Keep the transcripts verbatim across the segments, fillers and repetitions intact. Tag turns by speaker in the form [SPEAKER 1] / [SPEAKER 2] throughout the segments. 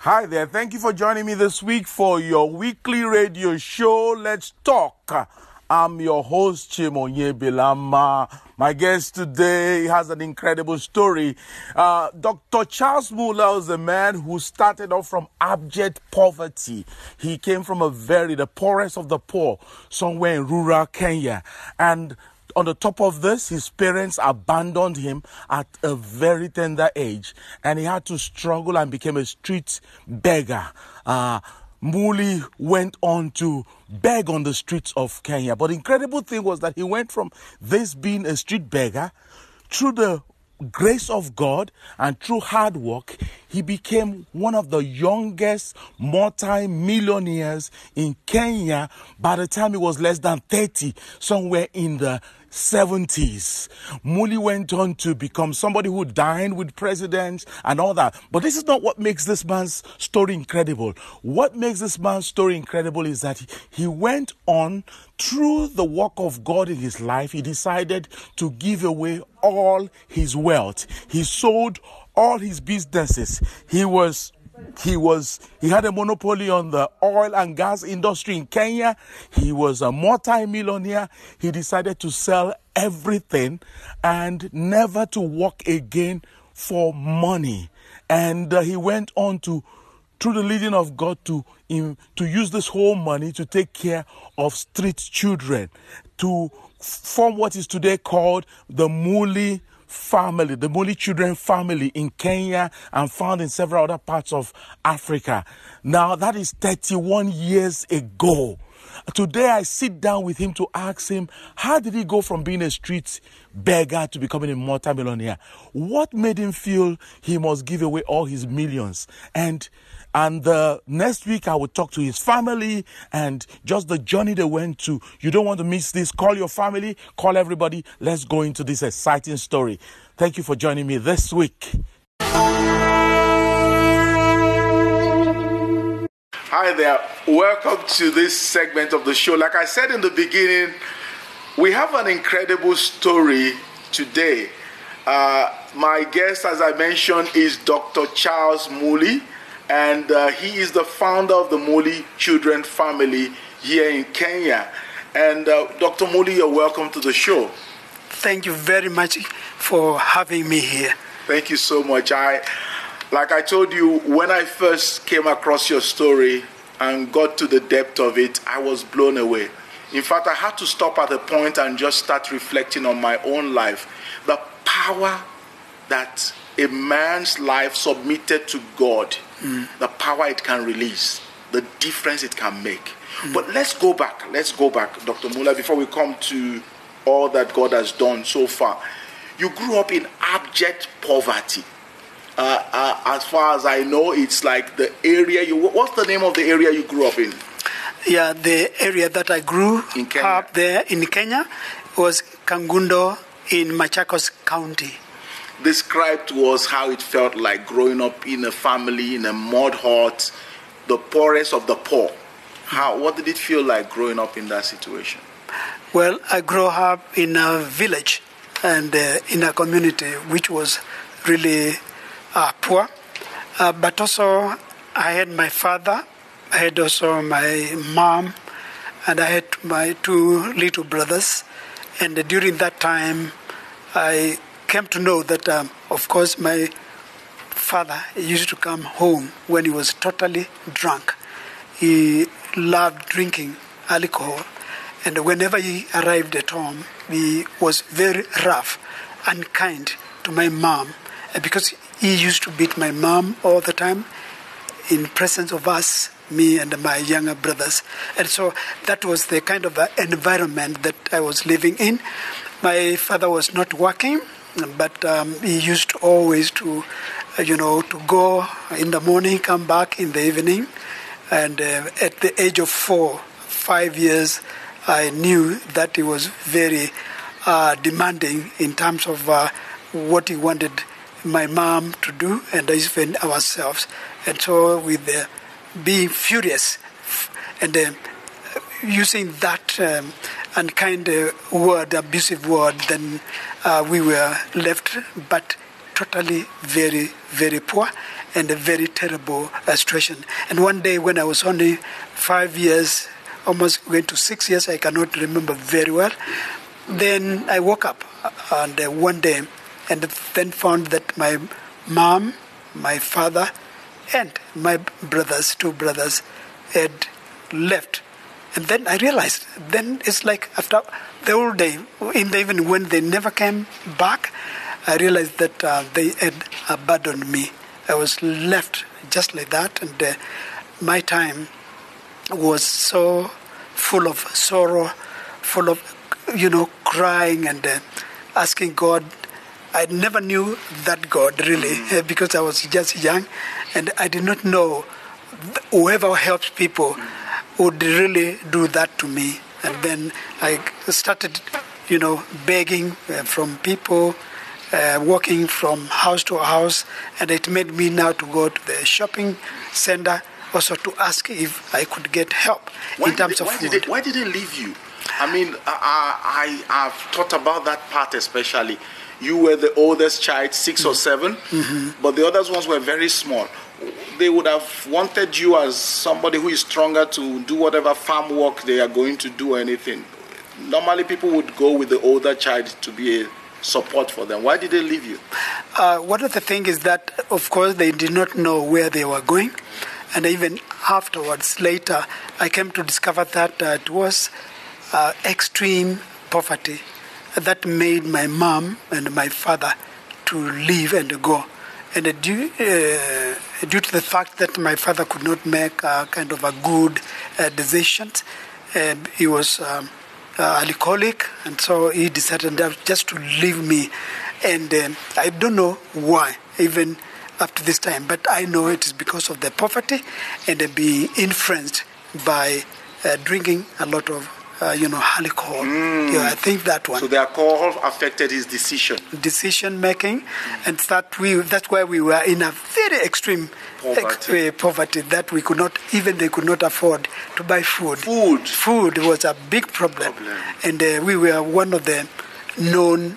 [SPEAKER 1] Hi there. Thank you for joining me this week for your weekly radio show, Let's Talk. I'm your host, Chimonye Bilama. My guest today has an incredible story. Uh, Doctor Charles Muller is a man who started off from abject poverty. He came from a very, the poorest of the poor, somewhere in rural Kenya. And on the top of this, his parents abandoned him at a very tender age, and he had to struggle and became a street beggar. Uh, Muli went on to beg on the streets of Kenya. But the incredible thing was that he went from this being a street beggar, through the grace of God and through hard work, he became one of the youngest multi-millionaires in Kenya by the time he was less than thirty, somewhere in the seventies. Muli went on to become somebody who dined with presidents and all that. But this is not what makes this man's story incredible. What makes this man's story incredible is that he, he went on through the work of God in his life. He decided to give away all his wealth. He sold all his businesses. He was He was, he had a monopoly on the oil and gas industry in Kenya. He was a multi-millionaire. He decided to sell everything and never to work again for money. And uh, he went on to, through the leading of God, to, in, to use this whole money to take care of street children, to form what is today called the Muli family, the Muli children family in Kenya and found in several other parts of Africa. Now, that is thirty-one years ago. Today, I sit down with him to ask him, how did he go from being a street beggar to becoming a multimillionaire? What made him feel he must give away all his millions? And And uh, next week, I will talk to his family and just the journey they went to. You don't want to miss this. Call your family. Call everybody. Let's go into this exciting story. Thank you for joining me this week. Hi there. Welcome to this segment of the show. Like I said in the beginning, we have an incredible story today. Uh, my guest, as I mentioned, is Doctor Charles Muli. And uh, he is the founder of the Muli Children Family here in Kenya. And uh, Doctor Muli, you're welcome to the show.
[SPEAKER 2] Thank you very much for having me here.
[SPEAKER 1] Thank you so much. I, like I told you, when I first came across your story and got to the depth of it, I was blown away. In fact, I had to stop at a point and just start reflecting on my own life. The power that a man's life submitted to God, mm. the power it can release, the difference it can make. Mm. But let's go back. Let's go back, Doctor Muller, before we come to all that God has done so far. You grew up in abject poverty. Uh, uh, as far as I know, it's like the area you... What's the name of the area you grew up in?
[SPEAKER 2] Yeah, the area that I grew
[SPEAKER 1] in Kenya.
[SPEAKER 2] up there in Kenya was Kangundo in Machakos County.
[SPEAKER 1] Describe to us how it felt like growing up in a family, in a mud hut, the poorest of the poor. How? What did it feel like growing up in that situation?
[SPEAKER 2] Well, I grew up in a village and uh, in a community which was really uh, poor. Uh, but also, I had my father, I had also my mom, and I had my two little brothers. And uh, during that time, I came to know that, um, of course, my father used to come home when he was totally drunk. He loved drinking alcohol, and whenever he arrived at home, he was very rough and kind to my mom, because he used to beat my mom all the time in presence of us, me and my younger brothers. And so that was the kind of uh, environment that I was living in. My father was not working, but um, he used to always to, uh, you know, to go in the morning, come back in the evening. And uh, at the age of four, five years, I knew that he was very uh, demanding in terms of uh, what he wanted my mom to do and even ourselves. And so with uh, being furious and uh, using that um, unkind uh, word, abusive word, then uh, we were left but to totally very, very poor and a very terrible uh, situation. And one day when I was only five years, almost going to six years, I cannot remember very well, then I woke up and uh, one day and then found that my mom, my father, and my brothers, two brothers, had left. And then I realized, then it's like after the whole day, in the evening when they never came back, I realized that uh, they had abandoned me. I was left just like that, and uh, my time was so full of sorrow, full of, you know, crying and uh, asking God. I never knew that God really, uh, because I was just young, and I did not know whoever helps people would really do that to me. And then I started, you know, begging uh, from people, uh, walking from house to house, and it made me now to go to the shopping center also to ask if I could get help
[SPEAKER 1] why
[SPEAKER 2] in terms
[SPEAKER 1] they,
[SPEAKER 2] of
[SPEAKER 1] why
[SPEAKER 2] food.
[SPEAKER 1] Did they, why did they leave you? I mean, I, I, I've thought about that part especially. You were the oldest child, six mm-hmm. or seven, mm-hmm. but the others ones were very small. They would have wanted you as somebody who is stronger to do whatever farm work they are going to do or anything. Normally people would go with the older child to be a support for them. Why did they leave you?
[SPEAKER 2] Uh, one of the things is that, of course, they did not know where they were going. And even afterwards, later, I came to discover that uh, it was uh, extreme poverty that made my mom and my father to leave and go. And uh, due, uh, due to the fact that my father could not make a kind of a good uh, decisions, uh, he was um, uh, alcoholic, and so he decided just to leave me. And uh, I don't know why, even up to this time, but I know it is because of the poverty and uh, being influenced by uh, drinking a lot of Uh, you know, alcohol. Mm. Yeah, I think that one.
[SPEAKER 1] So the alcohol affected his decision.
[SPEAKER 2] Decision making, mm. and that we that's why we were in a very extreme
[SPEAKER 1] poverty.
[SPEAKER 2] Ex- uh, poverty that we could not even they could not afford to buy food.
[SPEAKER 1] Food.
[SPEAKER 2] Food was a big problem,
[SPEAKER 1] problem.
[SPEAKER 2] and uh, we were one of the known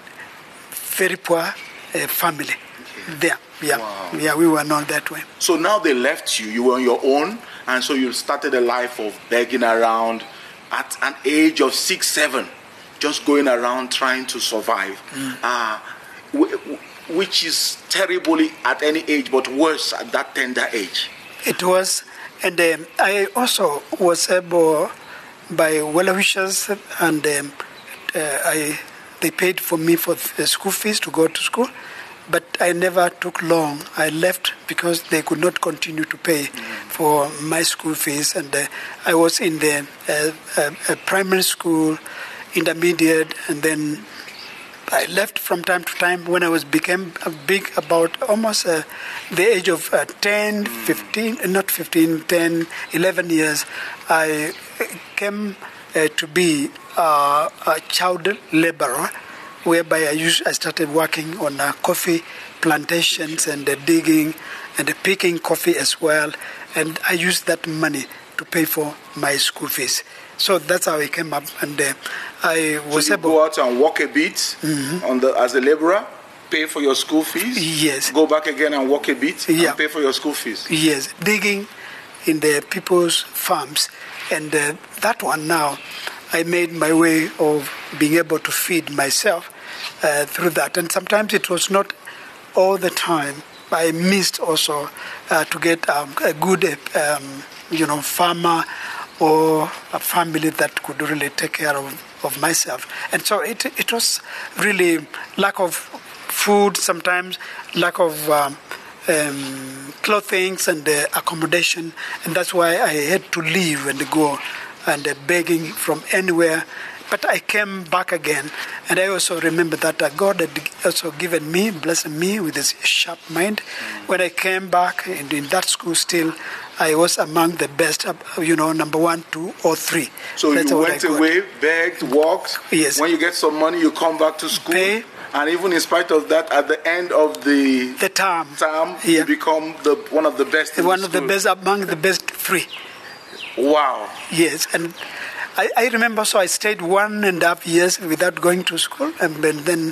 [SPEAKER 2] very poor uh, family okay. there. Yeah,
[SPEAKER 1] wow.
[SPEAKER 2] yeah, we were known that way.
[SPEAKER 1] So now they left you. You were on your own, and so you started a life of begging around. At an age of six, seven, just going around trying to survive, mm. uh, w- w- which is terribly at any age, but worse at that tender age.
[SPEAKER 2] It was, and um, I also was able, by well-wishers, and um, uh, I they paid for me for the school fees to go to school, but I never took long. I left because they could not continue to pay mm. for my school fees, and uh, I was in the uh, uh, uh, primary school, intermediate, and then I left from time to time when I was became big, about almost uh, the age of uh, ten, fifteen, not fifteen, ten, eleven years. I came uh, to be uh, a child laborer, whereby I, used, I started working on uh, coffee plantations and uh, digging and uh, picking coffee as well. And I used that money to pay for my school fees. So that's how I came up. And uh, I was
[SPEAKER 1] so you
[SPEAKER 2] able
[SPEAKER 1] go out and work a bit mm-hmm. on the, as a laborer, pay for your school fees?
[SPEAKER 2] Yes.
[SPEAKER 1] Go back again and work a bit
[SPEAKER 2] yeah.
[SPEAKER 1] and pay for your school fees?
[SPEAKER 2] Yes. Digging in the people's farms. And uh, that one now, I made my way of being able to feed myself Uh, through that. And sometimes it was not all the time. I missed also uh, to get um, a good, um, you know, farmer or a family that could really take care of, of myself. And so it it was really lack of food sometimes, lack of um, um, clothing and uh, accommodation. And that's why I had to leave and go and uh, begging from anywhere. But I came back again, and I also remember that uh, God had also given me, blessed me with this sharp mind. Mm. When I came back, and in that school still, I was among the best, uh, you know, number one, two, or three.
[SPEAKER 1] So That's you went away, begged, walked.
[SPEAKER 2] Yes.
[SPEAKER 1] When you get some money, you come back to school.
[SPEAKER 2] Pay.
[SPEAKER 1] And even in spite of that, at the end of the,
[SPEAKER 2] the term,
[SPEAKER 1] term
[SPEAKER 2] yeah.
[SPEAKER 1] you become the one of the best in
[SPEAKER 2] One
[SPEAKER 1] the
[SPEAKER 2] of the best, among the best three.
[SPEAKER 1] Wow.
[SPEAKER 2] Yes, and I, I remember, so I stayed one and a half years without going to school, and then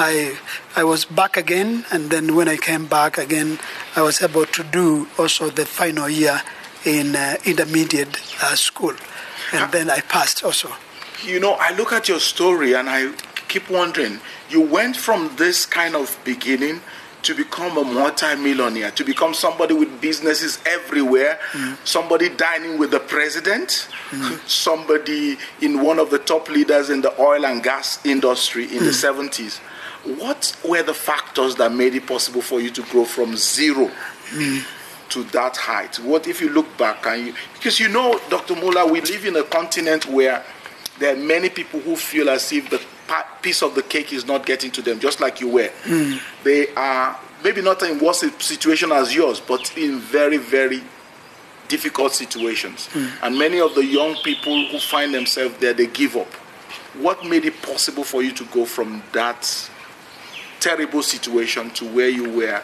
[SPEAKER 2] I I was back again, and then when I came back again, I was able to do also the final year in uh, intermediate uh, school, and huh? then I passed also.
[SPEAKER 1] You know, I look at your story and I keep wondering, you went from this kind of beginning to become a multi-millionaire, to become somebody with businesses everywhere, mm. somebody dining with the president, mm. somebody in one of the top leaders in the oil and gas industry in mm. the seventies. What were the factors that made it possible for you to grow from zero mm. to that height? What if you look back and you, because you know, Doctor Muller, we live in a continent where there are many people who feel as if the piece of the cake is not getting to them, just like you were. Mm. They are maybe not in worse situation as yours, but in very, very difficult situations. Mm. And many of the young people who find themselves there, they give up. What made it possible for you to go from that terrible situation to where you were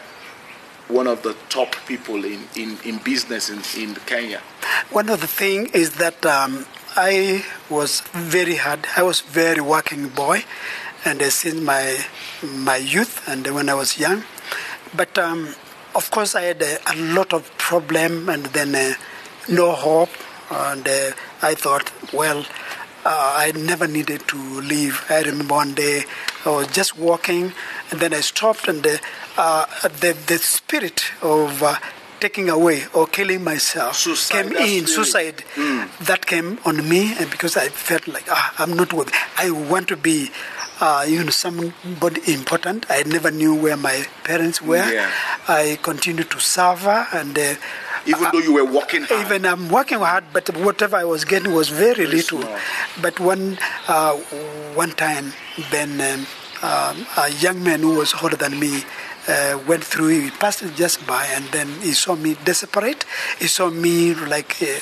[SPEAKER 1] one of the top people in, in, in business in, in Kenya?
[SPEAKER 2] One of the things is that um, I was very hard. I was very working boy, and uh, since my my youth and when I was young. But um, of course, I had a, a lot of problem, and then uh, no hope. And uh, I thought, well, uh, I never needed to leave. I remember one day I was just walking, and then I stopped, and the uh, the, the spirit of uh, taking away or killing myself
[SPEAKER 1] suicide,
[SPEAKER 2] came in, suicide, mm. that came on me, and because I felt like, ah, I'm not worthy. I want to be, uh, you know, somebody important. I never knew where my parents were.
[SPEAKER 1] Yeah.
[SPEAKER 2] I continued to suffer, and uh,
[SPEAKER 1] even though you were working hard.
[SPEAKER 2] Even I'm working hard, but whatever I was getting was very, very little. Small. But one, uh, one time, then um, um, a young man who was older than me, Uh, went through, he passed just by, and then he saw me desperate. He saw me like uh,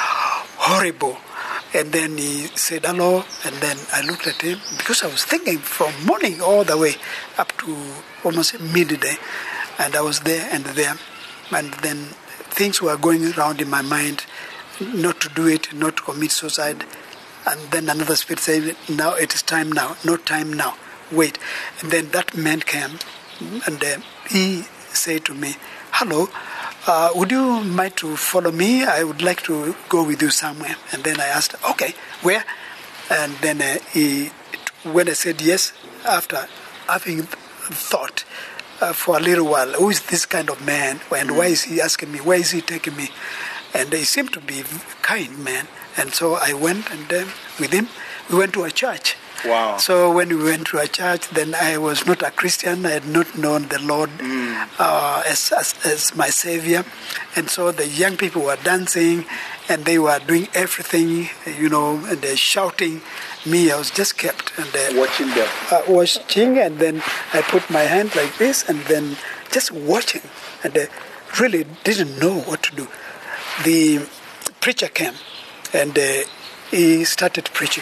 [SPEAKER 2] horrible. And then he said hello, and then I looked at him, because I was thinking from morning all the way up to almost midday. And I was there and there. And then things were going around in my mind, not to do it, not to commit suicide. And then another spirit said, now it is time now, no time now, wait. And then that man came, and uh, he said to me, hello, uh, would you mind to follow me? I would like to go with you somewhere. And then I asked, okay, where? And then uh, he, when I said yes, after having thought uh, for a little while, who is this kind of man? And why is he asking me? Where is he taking me? And he seemed to be a kind man. And so I went, and uh, with him, we went to a church.
[SPEAKER 1] Wow.
[SPEAKER 2] So when we went to a church, then I was not a Christian. I had not known the Lord mm. uh, as, as as my Savior. And so the young people were dancing, and they were doing everything, you know, and they're shouting. Me, I was just kept. and uh,
[SPEAKER 1] Watching them.
[SPEAKER 2] Uh, watching, and then I put my hand like this, and then just watching. And I really didn't know what to do. The preacher came, and uh, he started preaching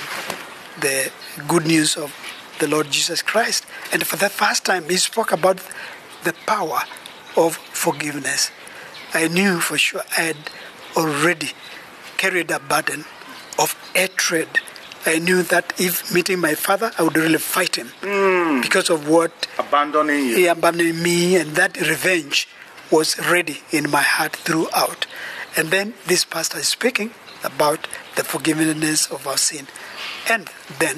[SPEAKER 2] the good news of the Lord Jesus Christ. And for the first time, he spoke about the power of forgiveness. I knew for sure I had already carried a burden of hatred. I knew that if meeting my father, I would really fight him mm. because of what
[SPEAKER 1] abandoning you.
[SPEAKER 2] He abandoned me, and that revenge was ready in my heart throughout. And then this pastor is speaking about the forgiveness of our sin. And then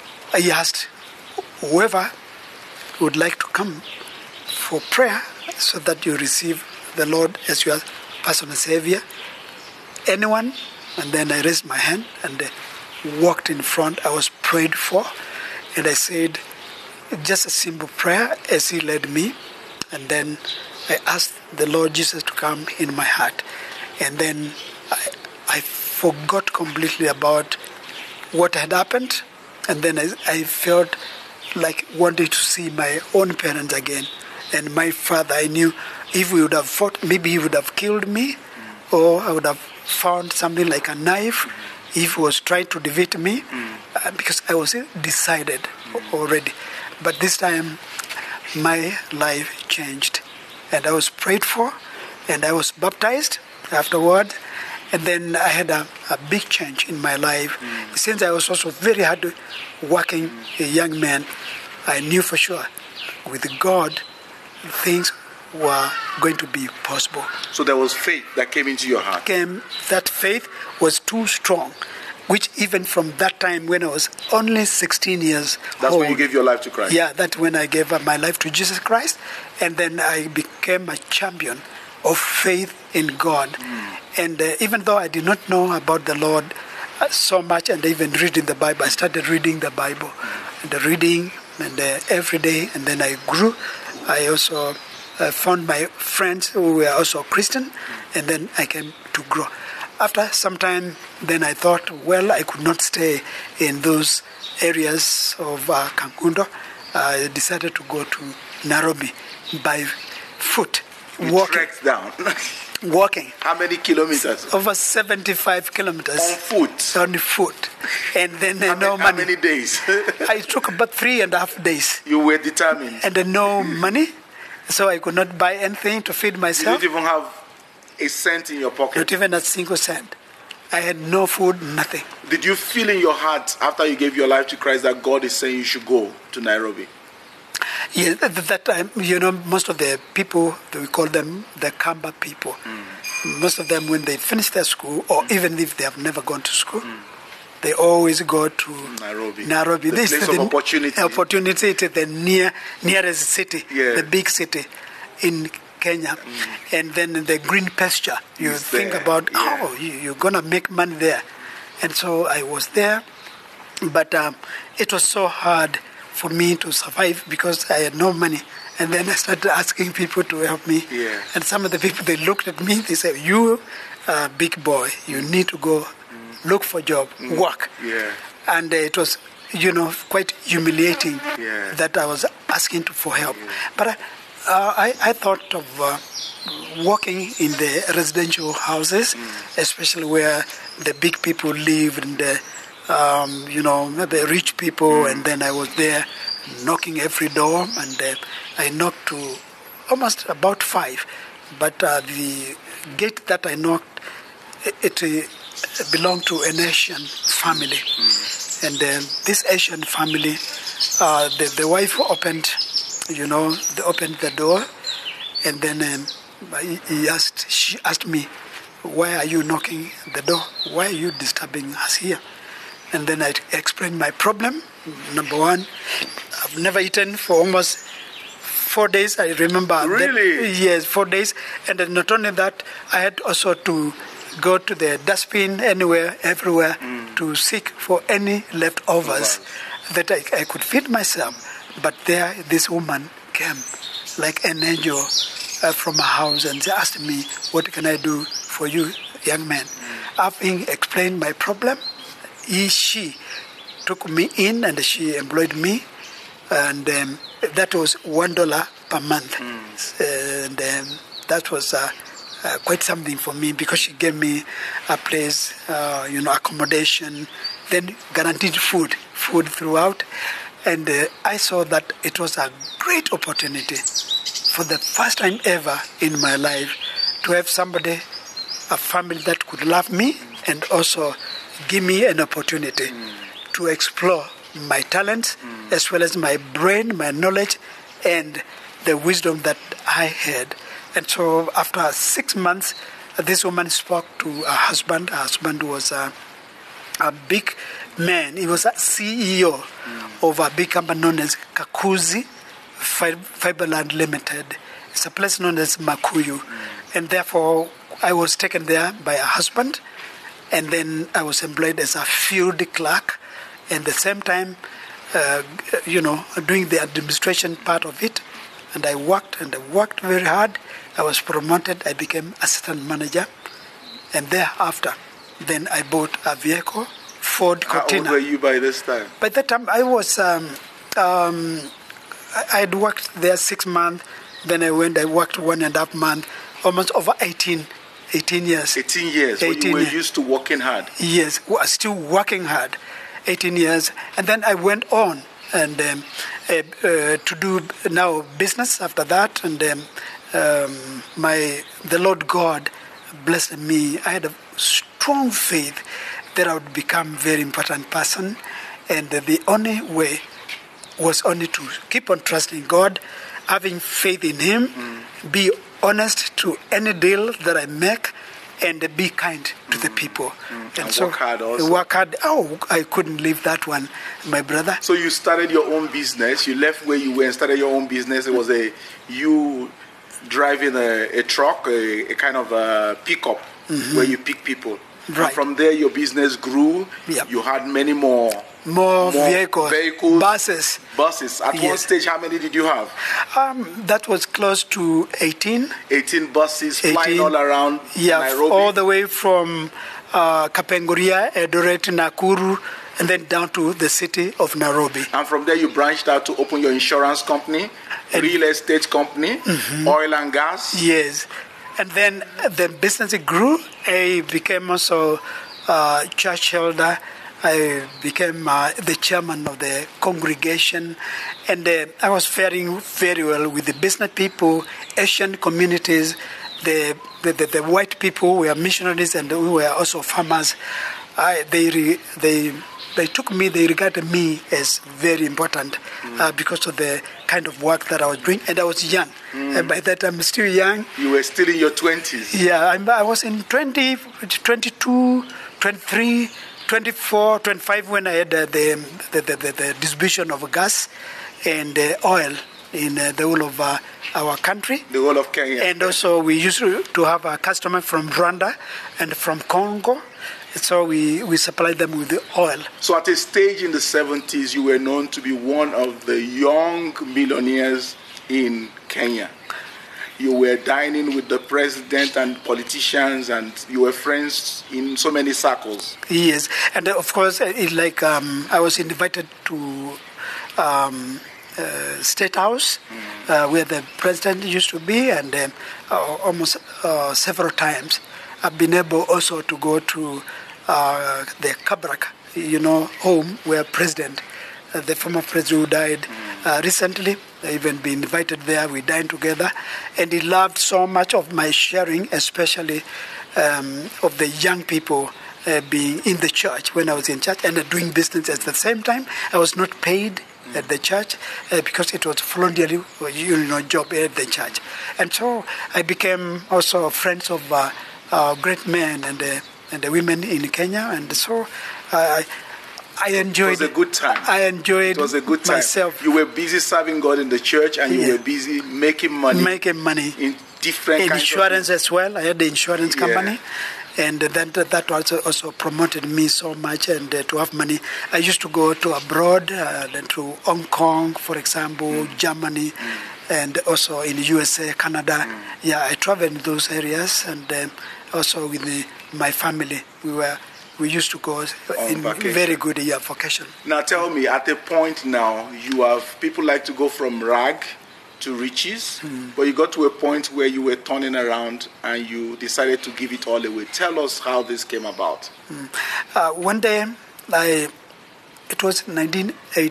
[SPEAKER 2] I asked whoever would like to come for prayer so that you receive the Lord as your personal Savior. Anyone? And then I raised my hand and walked in front. I was prayed for, and I said just a simple prayer as he led me. And then I asked the Lord Jesus to come in my heart. And then I, I forgot completely about what had happened, and then I, I felt like wanting to see my own parents again. And my father, I knew if we would have fought, maybe he would have killed me, or I would have found something like a knife if he was trying to defeat me, uh, because I was decided already. But this time, my life changed, and I was prayed for, and I was baptized afterward. And then I had a, a big change in my life. Mm. Since I was also very hard working mm. a young man, I knew for sure with God things were going to be possible.
[SPEAKER 1] So there was faith that came into your heart.
[SPEAKER 2] Came, that faith was too strong, which even from that time when I was only sixteen years
[SPEAKER 1] That's
[SPEAKER 2] old,
[SPEAKER 1] when you gave your life to Christ?
[SPEAKER 2] Yeah, that's when I gave up my life to Jesus Christ. And then I became a champion of faith in God. Mm. And uh, even though I did not know about the Lord uh, so much and even reading the Bible, I started reading the Bible. Mm. And the reading and uh, every day, and then I grew. I also uh, found my friends who were also Christian, mm. and then I came to grow. After some time, then I thought, well, I could not stay in those areas of uh, Kangundo. I decided to go to Nairobi by foot,
[SPEAKER 1] you
[SPEAKER 2] walking.
[SPEAKER 1] Trekked down.
[SPEAKER 2] Walking.
[SPEAKER 1] How many kilometers?
[SPEAKER 2] Over seventy-five kilometers.
[SPEAKER 1] On foot?
[SPEAKER 2] On foot. And then uh,
[SPEAKER 1] how
[SPEAKER 2] no
[SPEAKER 1] many,
[SPEAKER 2] money.
[SPEAKER 1] How many days?
[SPEAKER 2] I took about three and a half days.
[SPEAKER 1] You were determined.
[SPEAKER 2] And uh, no money, so I could not buy anything to feed myself.
[SPEAKER 1] You didn't even have a cent in your pocket?
[SPEAKER 2] Not even a single cent. I had no food, nothing.
[SPEAKER 1] Did you feel in your heart after you gave your life to Christ that God is saying you should go to Nairobi?
[SPEAKER 2] Yes, at that time, you know, most of the people, we call them the Kamba people, mm. most of them when they finish their school, or mm. even if they have never gone to school, mm. they always go to
[SPEAKER 1] Nairobi.
[SPEAKER 2] Nairobi.
[SPEAKER 1] The
[SPEAKER 2] This
[SPEAKER 1] place
[SPEAKER 2] is
[SPEAKER 1] of
[SPEAKER 2] the
[SPEAKER 1] opportunity.
[SPEAKER 2] Opportunity to the near, nearest city,
[SPEAKER 1] yeah.
[SPEAKER 2] the big city in Kenya. Mm. And then the green pasture, you
[SPEAKER 1] He's
[SPEAKER 2] think
[SPEAKER 1] there.
[SPEAKER 2] about,
[SPEAKER 1] yeah.
[SPEAKER 2] oh, you, you're going to make money there. And so I was there, but um, it was so hard for me to survive because I had no money. And then I started asking people to help me.
[SPEAKER 1] Yeah.
[SPEAKER 2] And some of the people, they looked at me, they said, you, uh, big boy, you need to go mm. look for a job, mm. work.
[SPEAKER 1] Yeah.
[SPEAKER 2] And uh, it was, you know, quite humiliating
[SPEAKER 1] yeah.
[SPEAKER 2] that I was asking to, for help.
[SPEAKER 1] Yeah.
[SPEAKER 2] But I, uh, I, I thought of uh, working in the residential houses, mm. especially where the big people live and the Um, you know, maybe rich people, mm. and then I was there knocking every door, and uh, I knocked to almost about five. But uh, the gate that I knocked, it, it uh, belonged to an Asian family. Mm. And uh, this Asian family, uh, the, the wife opened, you know, they opened the door, and then um, he asked, she asked me, why are you knocking the door? Why are you disturbing us here? And then I explained my problem. Number one, I've never eaten for almost four days. I remember.
[SPEAKER 1] Really?
[SPEAKER 2] That, yes, four days. And then not only that, I had also to go to the dustbin anywhere, everywhere, mm. to seek for any leftovers wow. that I, I could feed myself. But there, this woman came like an angel uh, from a house and she asked me, what can I do for you, young man? Mm. Having explained my problem, He, she took me in and she employed me, and um, that was one dollar per month, mm. and um, that was uh, uh, quite something for me because she gave me a place, uh, you know, accommodation, then guaranteed food, food throughout, and uh, I saw that it was a great opportunity for the first time ever in my life to have somebody, a family that could love me and also give me an opportunity mm. to explore my talents mm. as well as my brain, my knowledge, and the wisdom that I had. And so after six months, this woman spoke to her husband. Her husband was a, a big man. He was a C E O mm. of a big company known as Kakuzi Fiberland Limited. It's a place known as Makuyu. Mm. And therefore, I was taken there by a husband. And then I was employed as a field clerk, and at the same time, uh, you know, doing the administration part of it. And I worked, and I worked very hard. I was promoted. I became assistant manager. And thereafter, then I bought a vehicle, Ford Cortina.
[SPEAKER 1] How old were you by this time?
[SPEAKER 2] By that time, I was, um, um, I had worked there six months. Then I went, I worked one and a half month, almost over eighteen eighteen years.
[SPEAKER 1] eighteen years. eighteen when you were years. Used to working hard.
[SPEAKER 2] Yes, still working hard. eighteen years. And then I went on and um, uh, uh, to do now business after that. And um, um, my the Lord God blessed me. I had a strong faith that I would become a very important person. And the only way was only to keep on trusting God, having faith in Him, mm. be honest to any deal that I make, and be kind to mm. the people.
[SPEAKER 1] Mm.
[SPEAKER 2] And,
[SPEAKER 1] and
[SPEAKER 2] so
[SPEAKER 1] work hard also.
[SPEAKER 2] Work hard. Oh, I couldn't leave that one, my brother.
[SPEAKER 1] So you started your own business. You left where you were and started your own business. It was a you driving a, a truck, a, a kind of a pickup mm-hmm. where you pick people.
[SPEAKER 2] Right.
[SPEAKER 1] And from there, your business grew.
[SPEAKER 2] Yep.
[SPEAKER 1] You had many more.
[SPEAKER 2] More, more vehicles,
[SPEAKER 1] vehicles,
[SPEAKER 2] buses.
[SPEAKER 1] Buses. At yes. one stage, how many did you have?
[SPEAKER 2] Um, that was close to eighteen.
[SPEAKER 1] eighteen buses eighteen. Flying all around
[SPEAKER 2] yeah,
[SPEAKER 1] Nairobi?
[SPEAKER 2] All the way from uh, Kapenguria, Eldoret, Nakuru, and then down to the city of Nairobi.
[SPEAKER 1] And from there, you branched out to open your insurance company, and real estate company, mm-hmm. oil and gas.
[SPEAKER 2] Yes. And then the business grew. I became also uh, church elder. I became uh, the chairman of the congregation, and uh, I was faring very well with the business people, Asian communities, the the, the, the white people were missionaries, and we were also farmers. I, they re, they they took me, they regarded me as very important mm. uh, because of the kind of work that I was doing, and I was young. Mm. And by that time, I'm still young.
[SPEAKER 1] You were still in your twenties.
[SPEAKER 2] Yeah, I'm, I was in twenty, twenty-two, twenty-three. twenty-four, twenty-five when I had uh, the, the, the, the, the distribution of gas and uh, oil in uh, the whole of uh, our country.
[SPEAKER 1] The whole of Kenya.
[SPEAKER 2] And also we used to have a customer from Rwanda and from Congo. So we, we supplied them with the oil.
[SPEAKER 1] So at a stage in the seventies, you were known to be one of the young millionaires in Kenya. You were dining with the president and politicians, and you were friends in so many circles.
[SPEAKER 2] Yes, and of course, it, like um, I was invited to um, uh, State House, mm. uh, where the president used to be, and um, uh, almost uh, several times. I've been able also to go to uh, the Kabrak, you know, home where president, uh, the former president who died mm. uh, recently. I even been invited there. We dined together, and he loved so much of my sharing, especially um, of the young people uh, being in the church when I was in church and uh, doing business at the same time. I was not paid at the church uh, because it was voluntary, you know, job at the church, and so I became also friends of uh, uh, great men and uh, and the women in Kenya, and so I. I enjoyed.
[SPEAKER 1] It was a good time.
[SPEAKER 2] I enjoyed.
[SPEAKER 1] It was a good time.
[SPEAKER 2] Myself.
[SPEAKER 1] You were busy serving God in the church, and you
[SPEAKER 2] yeah.
[SPEAKER 1] were busy making money.
[SPEAKER 2] Making money
[SPEAKER 1] in different
[SPEAKER 2] in
[SPEAKER 1] kinds
[SPEAKER 2] insurance
[SPEAKER 1] of
[SPEAKER 2] as well. I had the insurance
[SPEAKER 1] yeah.
[SPEAKER 2] company, and that that also also promoted me so much. And uh, to have money, I used to go to abroad, uh, to Hong Kong, for example, mm. Germany, mm. and also in the U S A, Canada. Mm. Yeah, I traveled in those areas, and um, also with the, my family, we were. We used to go
[SPEAKER 1] on
[SPEAKER 2] in
[SPEAKER 1] vacation.
[SPEAKER 2] Very good yeah, vacation.
[SPEAKER 1] Now tell me, at a point now, you have people like to go from rag to riches, mm. but you got to a point where you were turning around and you decided to give it all away. Tell us how this came about.
[SPEAKER 2] Mm. Uh, one day, I, it was nineteen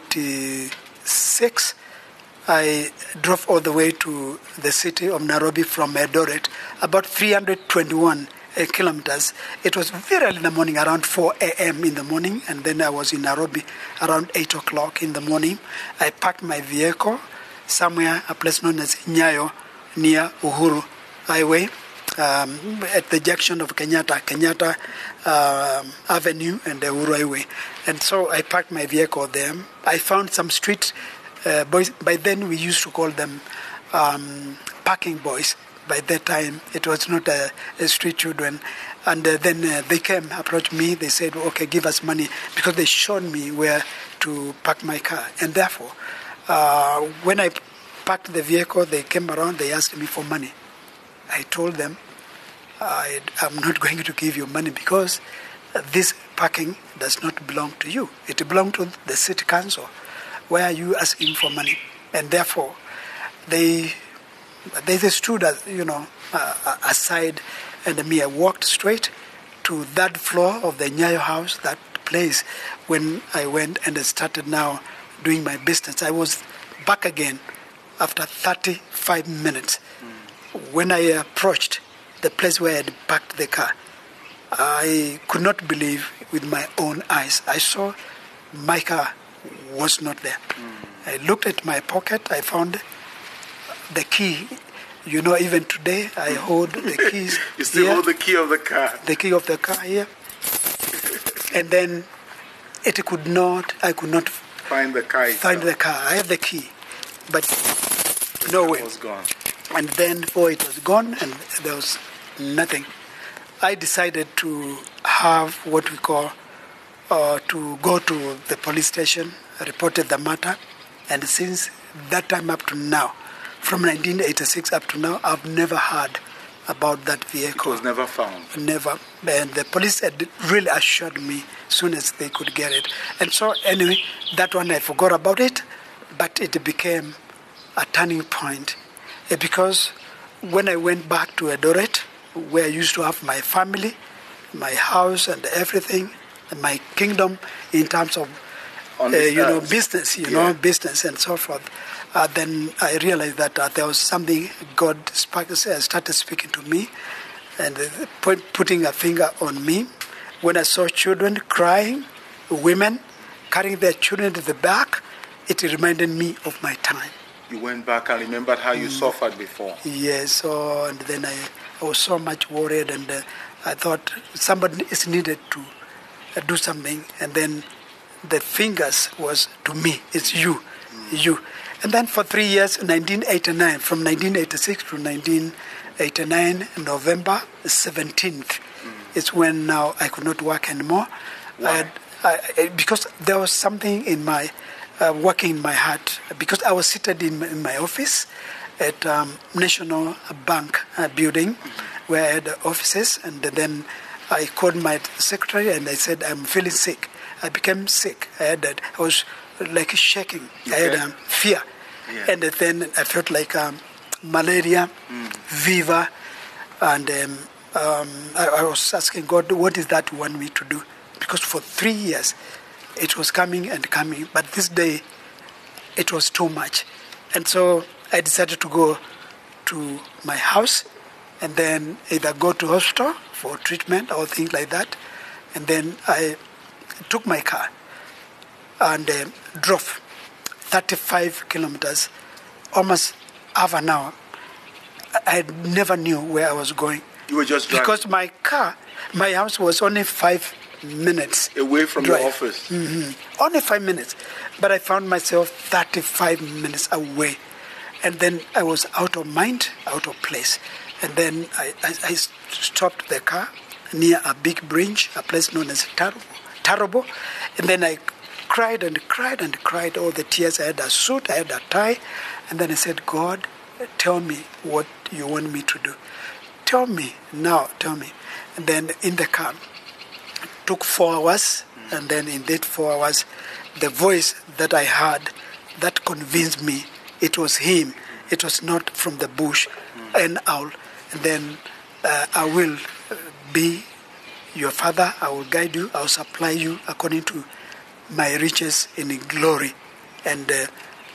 [SPEAKER 2] eighty-six, I drove all the way to the city of Nairobi from Eldoret, about three hundred twenty-one kilometers. It was very early in the morning, around four a.m. in the morning, and then I was in Nairobi around eight o'clock in the morning. I parked my vehicle somewhere, a place known as Nyayo, near Uhuru Highway, um, at the junction of Kenyatta, Kenyatta um, Avenue and the Uhuru Highway. And so I parked my vehicle there. I found some street uh, boys. By then we used to call them um, parking boys. By that time, it was not a, a street children. And uh, then uh, they came, approached me. They said, okay, give us money, because they showed me where to park my car. And therefore, uh, when I parked the vehicle, they came around, they asked me for money. I told them, I, I'm not going to give you money because this parking does not belong to you. It belongs to the city council. Why are you asking for money? And therefore, they... They stood, you know, uh, aside, and me. I walked straight to that floor of the Nyayo house, that place. When I went and I started now doing my business, I was back again after thirty-five minutes. Mm. When I approached the place where I had parked the car. I could not believe with my own eyes. I saw my car was not there. Mm. I looked at my pocket. I found the key. You know, even today, I hold the keys.
[SPEAKER 1] You still
[SPEAKER 2] here,
[SPEAKER 1] hold the key of the car?
[SPEAKER 2] The key of the car here. And then it could not, I could not
[SPEAKER 1] find the car.
[SPEAKER 2] Find the car. I have the key, but
[SPEAKER 1] the
[SPEAKER 2] no way.
[SPEAKER 1] It was gone.
[SPEAKER 2] And then, oh, it was gone, and there was nothing. I decided to have what we call, uh, to go to the police station, reported the matter, and since that time up to now, from nineteen eighty-six up to now, I've never heard about that vehicle.
[SPEAKER 1] It was never found?
[SPEAKER 2] Never. And the police had really assured me as soon as they could get it. And so anyway, that one I forgot about it, but it became a turning point. Because when I went back to Eldoret, where I used to have my family, my house and everything, and my kingdom in terms of uh, you know, business, you yeah. know, business and so forth, Uh, then I realized that uh, there was something God started speaking to me and uh, put, putting a finger on me. When I saw children crying, women carrying their children to the back, it reminded me of my time.
[SPEAKER 1] You went back and remembered how you mm. suffered before.
[SPEAKER 2] Yes, so, and then I, I was so much worried, and uh, I thought somebody is needed to uh, do something. And then the fingers was to me, it's you, mm. you. And then for three years, nineteen eighty-nine, from nineteen eighty-six to nineteen eighty-nine, November seventeenth, mm. is when now I could not work anymore.
[SPEAKER 1] Why?
[SPEAKER 2] I had, I, because there was something in my, uh, working in my heart. Because I was seated in, in my office at um, National Bank uh, building, mm-hmm. where I had offices, and then I called my secretary and I said, I'm feeling sick. I became sick. I had that. I was like shaking. Okay. I had um, fear. Yeah. And then I felt like um, malaria, mm. fever, and um, um, I, I was asking God, what is that you want me to do? Because for three years, it was coming and coming. But this day, it was too much. And so I decided to go to my house and then either go to hospital for treatment or things like that. And then I took my car and uh, drove thirty-five kilometers, almost half an hour. I never knew where I was going.
[SPEAKER 1] You were just driving?
[SPEAKER 2] Because my car, my house was only five minutes
[SPEAKER 1] away from
[SPEAKER 2] drive.
[SPEAKER 1] Your office?
[SPEAKER 2] Mm-hmm. Only five minutes. But I found myself thirty-five minutes away. And then I was out of mind, out of place. And then I, I, I stopped the car near a big bridge, a place known as Tarabo. Tarabo. And then I cried and cried and cried all the tears. I had a suit, I had a tie. And then I said, God, tell me what you want me to do. Tell me now, tell me. And then in the car, it took four hours. And then in that four hours, the voice that I heard, that convinced me it was him. It was not from the bush, an owl. And then uh, I will be your father. I will guide you. I will supply you according to my riches in glory. And uh,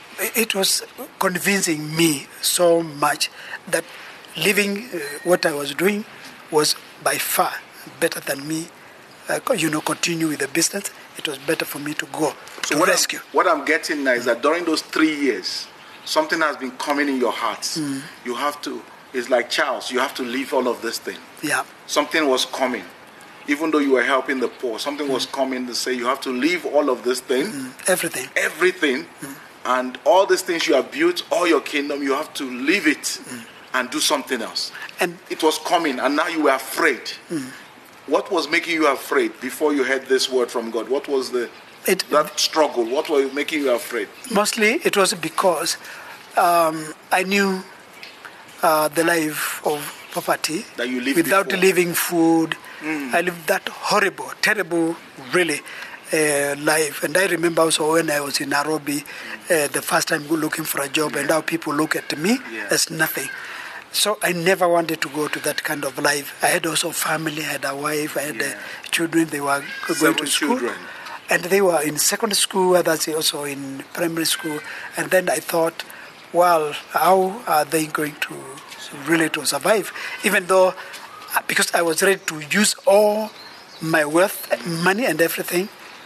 [SPEAKER 2] it was convincing me so much that living uh, what I was doing was by far better than me, uh, you know, continue with the business. It was better for me to go
[SPEAKER 1] so
[SPEAKER 2] to
[SPEAKER 1] what
[SPEAKER 2] rescue.
[SPEAKER 1] I'm, what I'm getting now is that during those three years, something has been coming in your hearts. Mm. You have to, it's like Charles, you have to leave all of this thing.
[SPEAKER 2] Yeah.
[SPEAKER 1] Something was coming. Even though you were helping the poor, something mm. was coming to say you have to leave all of this thing.
[SPEAKER 2] Mm. Everything.
[SPEAKER 1] Everything. Mm. And all these things you have built, all your kingdom, you have to leave it mm. and do something else. And it was coming, and now you were afraid. Mm. What was making you afraid before you heard this word from God? What was the it, that struggle? What was making you afraid?
[SPEAKER 2] Mostly it was because um, I knew uh, the life of poverty
[SPEAKER 1] that you lived
[SPEAKER 2] without
[SPEAKER 1] before.
[SPEAKER 2] Living food.
[SPEAKER 1] Mm.
[SPEAKER 2] I lived that horrible, terrible, really uh, life. And I remember also when I was in Nairobi, uh, the first time looking for a job, yeah. and how people look at me yeah. as nothing. So I never wanted to go to that kind of life. I had also family, I had a wife, I had yeah. uh, children. They were going
[SPEAKER 1] Seven
[SPEAKER 2] to school.
[SPEAKER 1] Children.
[SPEAKER 2] And they were in secondary school, others also in primary school. And then I thought, well, how are they going to really to survive, even though, because I was ready to use all my wealth, money and everything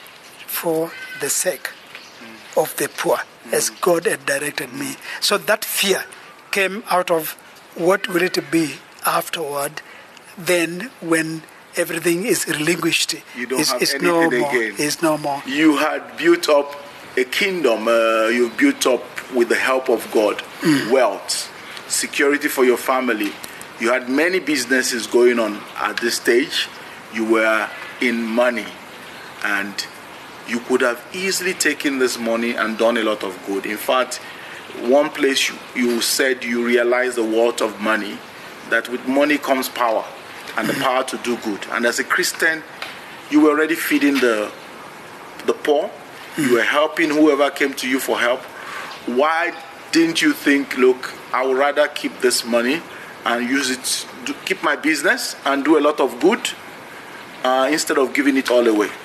[SPEAKER 2] for the sake of the poor, mm. as God had directed me. So that fear came out of what will it be afterward, then when everything is relinquished.
[SPEAKER 1] You don't
[SPEAKER 2] it's,
[SPEAKER 1] have
[SPEAKER 2] it's
[SPEAKER 1] anything
[SPEAKER 2] no more,
[SPEAKER 1] again.
[SPEAKER 2] It's no more.
[SPEAKER 1] You had built up a kingdom. Uh, you built up with the help of God, mm. wealth, security for your family. You had many businesses going on at this stage. You were in money, and you could have easily taken this money and done a lot of good. In fact, one place you, you said you realized the worth of money, that with money comes power, and the power to do good. And as a Christian, you were already feeding the the poor. You were helping whoever came to you for help. Why didn't you think, look, I would rather keep this money and use it to keep my business and do a lot of good uh, instead of giving it all away?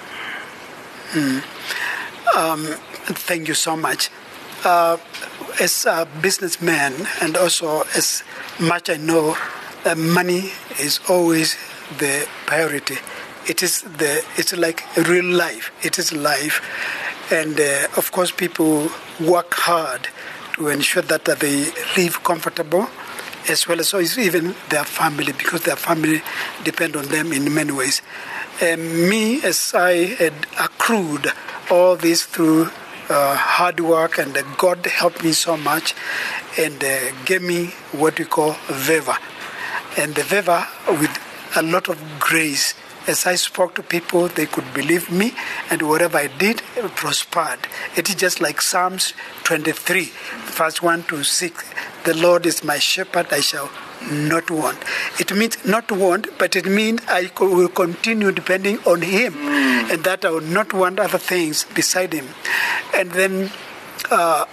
[SPEAKER 2] Mm. Um, thank you so much. Uh, as a businessman, and also as much I know, uh, money is always the priority. It is the. It's like real life. It is life, and uh, of course, people work hard to ensure that, that they live comfortable, as well as so even their family, because their family depend on them in many ways. And me, as I had accrued all this through uh, hard work, and uh, God helped me so much, and uh, gave me what we call favor, and the favor with a lot of grace. As I spoke to people, they could believe me, and whatever I did prospered. It is just like Psalms twenty-three, verse one to six. The Lord is my shepherd, I shall not want. It means not want, but it means I will continue depending on Him, mm. and that I will not want other things beside Him. And then uh,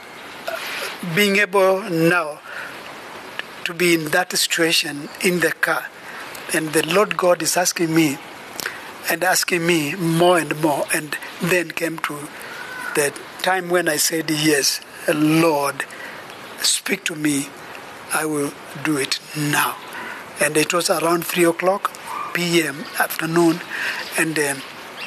[SPEAKER 2] being able now to be in that situation in the car, and the Lord God is asking me, and asking me more and more, and then came to the time when I said, yes, Lord, speak to me, I will do it now. And it was around three o'clock p.m. afternoon, and um,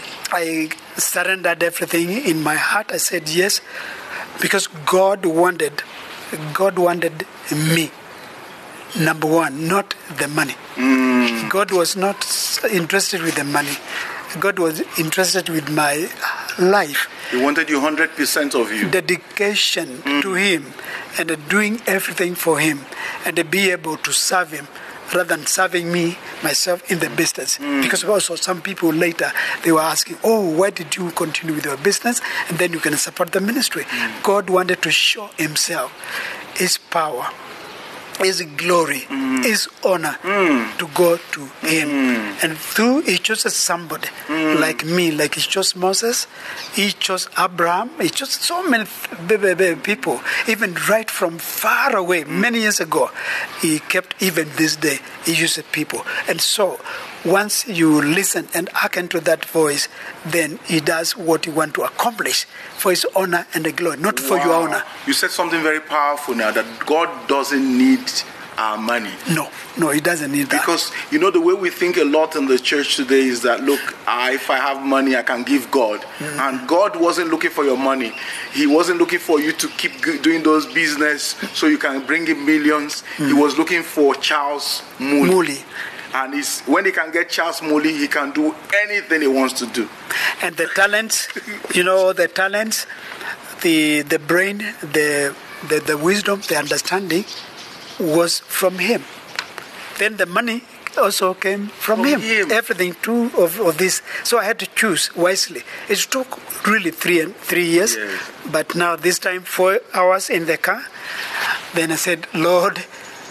[SPEAKER 2] I surrendered everything in my heart. I said yes, because God wanted, God wanted me, number one, not the money. Mm. God was not interested with the money. God was interested with my life.
[SPEAKER 1] He wanted you one hundred percent of you.
[SPEAKER 2] Dedication mm. to Him, and doing everything for Him, and to be able to serve Him rather than serving me, myself, in the business. Mm. Because also some people later, they were asking, oh, why did you continue with your business? And then you can support the ministry. Mm. God wanted to show Himself, His power, His glory, mm. His honor mm. to go to Him. Mm. And through He chose somebody mm. like me, like He chose Moses, He chose Abraham, He chose so many people, even right from far away, many years ago. He kept, even this day, He used people. And so, once you listen and hearken to that voice, then He does what He wants to accomplish for His honor and the glory, not for
[SPEAKER 1] wow.
[SPEAKER 2] your honor.
[SPEAKER 1] You said something very powerful now, that God doesn't need our money.
[SPEAKER 2] No, no, He doesn't need that.
[SPEAKER 1] Because, you know, the way we think a lot in the church today is that, look, I, if I have money, I can give God. Mm-hmm. And God wasn't looking for your money. He wasn't looking for you to keep doing those business so you can bring in millions. Mm-hmm. He was looking for Charles Moody.
[SPEAKER 2] Moody.
[SPEAKER 1] And he's, when he can get Charles Moody, he can do anything he wants to do.
[SPEAKER 2] And the talents, you know, the talents, the the brain, the, the the wisdom, the understanding was from Him. Then the money also came from, from him. him. Everything too of, of this. So I had to choose wisely. It took really three three years, yes. But now this time four hours in the car. Then I said, Lord,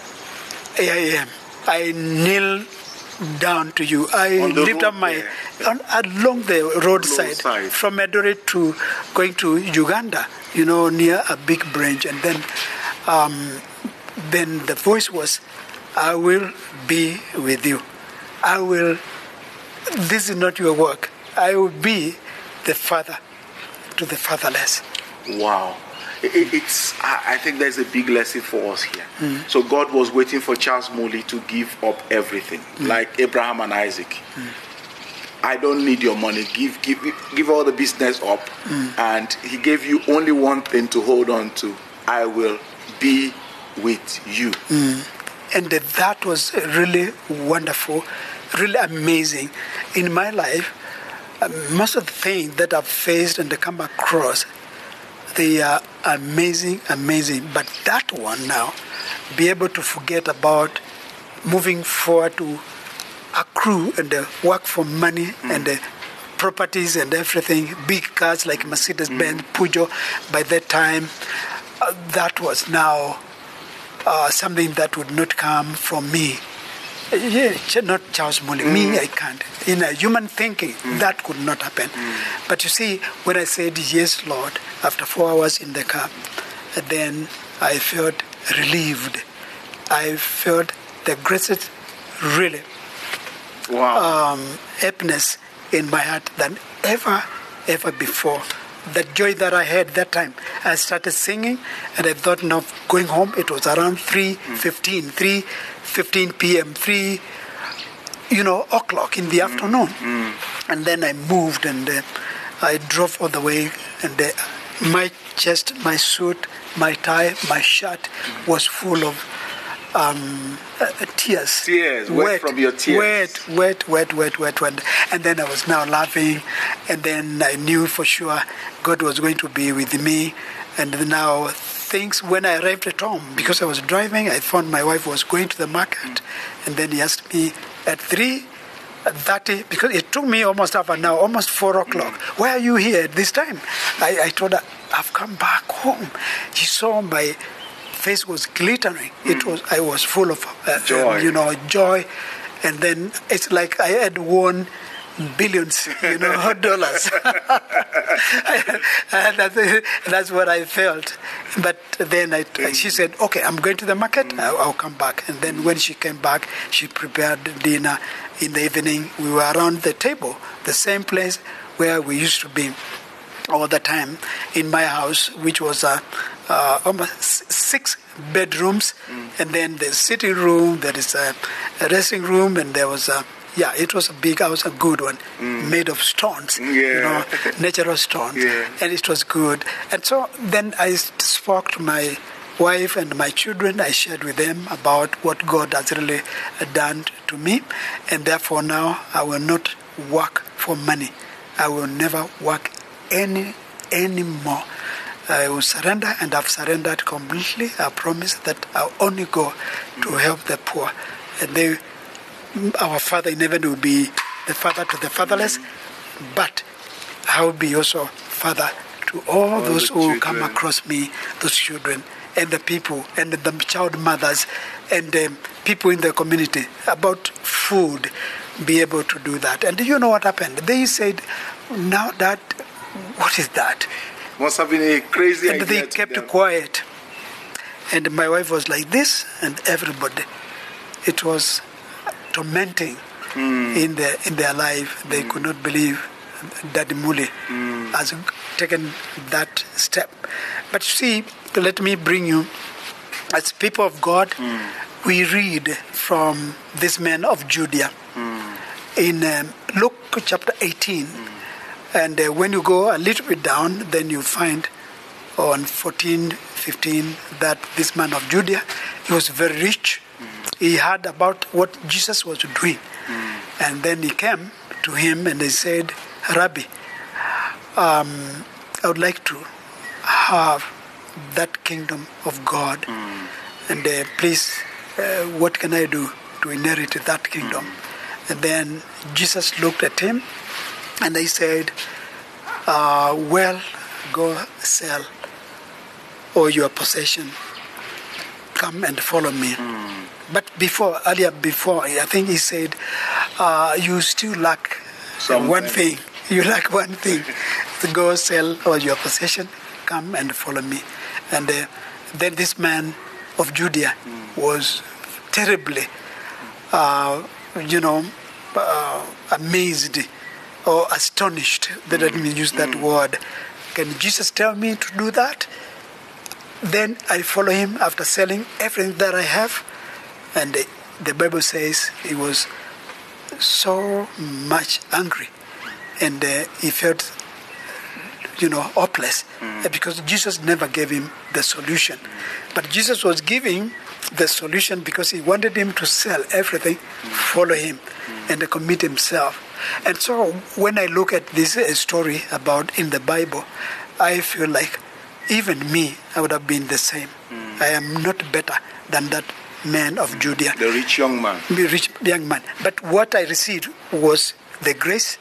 [SPEAKER 2] here I am. I kneel down to you. I lift up my on, along the roadside road from Eldoret to going to Uganda. You know, near a big branch, and then, um, then the voice was, "I will be with you. I will. This is not your work. I will be the father to the fatherless."
[SPEAKER 1] Wow. it, it's. I think there's a big lesson for us here. Mm. So God was waiting for Charles Moody to give up everything, mm. like Abraham and Isaac. Mm. I don't need your money. Give, give, give all the business up, mm. and He gave you only one thing to hold on to. I will be with you.
[SPEAKER 2] Mm. And that was really wonderful, really amazing. In my life, uh, most of the things that I've faced and come across, they are amazing, amazing. But that one now, be able to forget about moving forward to accrue and uh, work for money mm. and uh, properties and everything, big cars like Mercedes-Benz, mm. Peugeot, by that time, uh, that was now uh, something that would not come from me. Yeah, not Charles Moody. Mm. Me, I can't. In a human thinking, mm. that could not happen. Mm. But you see, when I said, yes, Lord, after four hours in the car, then I felt relieved. I felt the greatest, really,
[SPEAKER 1] wow.
[SPEAKER 2] um, happiness in my heart than ever, ever before. The joy that I had that time, I started singing, and I thought of going home. It was around three fifteen, mm. three fifteen p.m., three, you know, o'clock in the mm. afternoon. Mm. And then I moved, and uh, I drove all the way, and uh, my chest, my suit, my tie, my shirt was full of um, uh, tears.
[SPEAKER 1] Tears, wet, wet from your tears.
[SPEAKER 2] Wet, wet, wet, wet, wet, wet. And then I was now laughing, and then I knew for sure God was going to be with me. And now things, when I arrived at home, because I was driving, I found my wife was going to the market, and then he asked me at three thirty, because it took me almost half an hour, almost four o'clock. Why are you here at this time? I, I told her, I've come back home. She saw my face was glittering. Mm. It was I was full of uh,
[SPEAKER 1] joy.
[SPEAKER 2] Um, you know, joy, and then it's like I had won billions, you know, dollars. And that's, that's what I felt. But then I, she said, "Okay, I'm going to the market. Mm. I'll, I'll come back." And then when she came back, she prepared dinner. In the evening, we were around the table, the same place where we used to be all the time in my house, which was a. Uh, almost six bedrooms, mm. and then the sitting room, there is a, a resting room, and there was a, yeah, it was a big house, a good one, mm. made of stones,
[SPEAKER 1] yeah.
[SPEAKER 2] you know, natural stones,
[SPEAKER 1] yeah.
[SPEAKER 2] and it was good. And so then I spoke to my wife and my children. I shared with them about what God has really done to me, and therefore now I will not work for money. I will never work any anymore. I will surrender, and I've surrendered completely. I promise that I'll only go to help the poor. And they, our Father in heaven will be the father to the fatherless, but I will be also father to all, all those who children. Come across me, those children, and the people, and the child mothers, and um, people in the community, about food, be able to do that. And do you know what happened? They said, now that, what is that?
[SPEAKER 1] Must have been a crazy
[SPEAKER 2] and
[SPEAKER 1] idea.
[SPEAKER 2] And they kept quiet. And my wife was like this, and everybody. It was tormenting mm. in their in their life. They mm. could not believe Daddy Moody mm. has taken that step. But see, let me bring you, as people of God, mm. we read from this man of Judea mm. in um, Luke chapter eighteen. Mm. And uh, when you go a little bit down, then you find on fourteen, fifteen that this man of Judea, he was very rich. Mm. He heard about what Jesus was doing. Mm. And then he came to him and he said, Rabbi, um, I would like to have that kingdom of God. Mm. And uh, please, uh, what can I do to inherit that kingdom? Mm. And then Jesus looked at him and he said, uh, well, go sell all your possession. Come and follow me. Mm. But before, earlier before, I think he said, uh, you still lack Something. one thing. You lack one thing. So go sell all your possession. Come and follow me. And uh, then this man of Judea mm. was terribly, uh, you know, uh, amazed or astonished. They didn't use that mm. word. Can Jesus tell me to do that? then I follow him after selling everything that I have. And the, the Bible says he was so much angry. And uh, he felt, you know, hopeless. Mm. Because Jesus never gave him the solution. Mm. But Jesus was giving the solution because he wanted him to sell everything, mm. follow him, mm. and commit himself. And so when I look at this uh, story about in the Bible, I feel like even me, I would have been the same. Mm. I am not better than that man of Judea.
[SPEAKER 1] The rich young man.
[SPEAKER 2] The rich young man. But what I received was the grace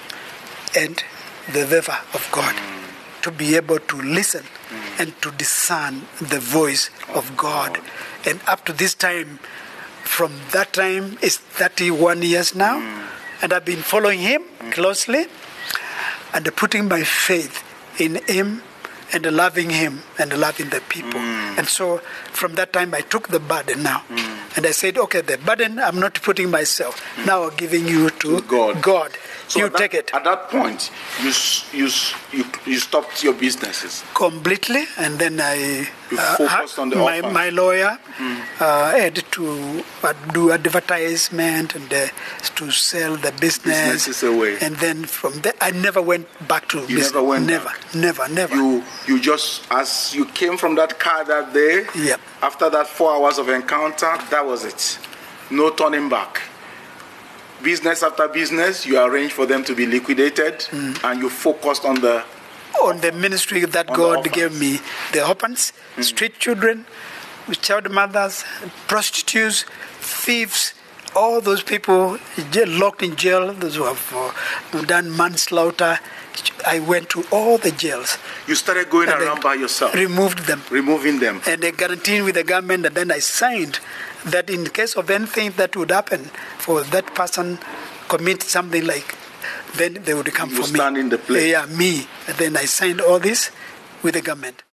[SPEAKER 2] and the favor of God, mm. to be able to listen mm. and to discern the voice of, of God. God. And up to this time, from that time, it's thirty-one years now, mm. and I've been following him mm. closely and putting my faith in him and loving him and loving the people. Mm. And so from that time, I took the burden now. Mm. And I said, okay, the burden, I'm not putting myself. Mm. Now I'm giving you to, to God. God.
[SPEAKER 1] So
[SPEAKER 2] you
[SPEAKER 1] that,
[SPEAKER 2] take it.
[SPEAKER 1] At that point, you you you you stopped your businesses
[SPEAKER 2] completely, and then I
[SPEAKER 1] you uh, focused on the
[SPEAKER 2] my
[SPEAKER 1] orphans.
[SPEAKER 2] my lawyer
[SPEAKER 1] mm.
[SPEAKER 2] uh, had to uh, do advertisement and uh, to sell the business.
[SPEAKER 1] Businesses away.
[SPEAKER 2] And then from there, I never went back to
[SPEAKER 1] you
[SPEAKER 2] business.
[SPEAKER 1] Never went.
[SPEAKER 2] Never,
[SPEAKER 1] back.
[SPEAKER 2] never, never.
[SPEAKER 1] You you just as you came from that car that day.
[SPEAKER 2] Yep.
[SPEAKER 1] After that four hours of encounter, that was it. No turning back. Business after business, you arranged for them to be liquidated, mm. and you focused on the
[SPEAKER 2] on the ministry that God gave me. The orphans, mm. street children, child mothers, prostitutes, thieves, all those people locked in jail, those who have uh, done manslaughter. I went to all the jails.
[SPEAKER 1] You started going around by yourself?
[SPEAKER 2] Removed them.
[SPEAKER 1] Removing them.
[SPEAKER 2] And they guaranteed with the government, and then I signed that in case of anything that would happen for that person commit something like, then they would come
[SPEAKER 1] you
[SPEAKER 2] for me.
[SPEAKER 1] You stand in the place.
[SPEAKER 2] Yeah, me. And then I signed all this with the government.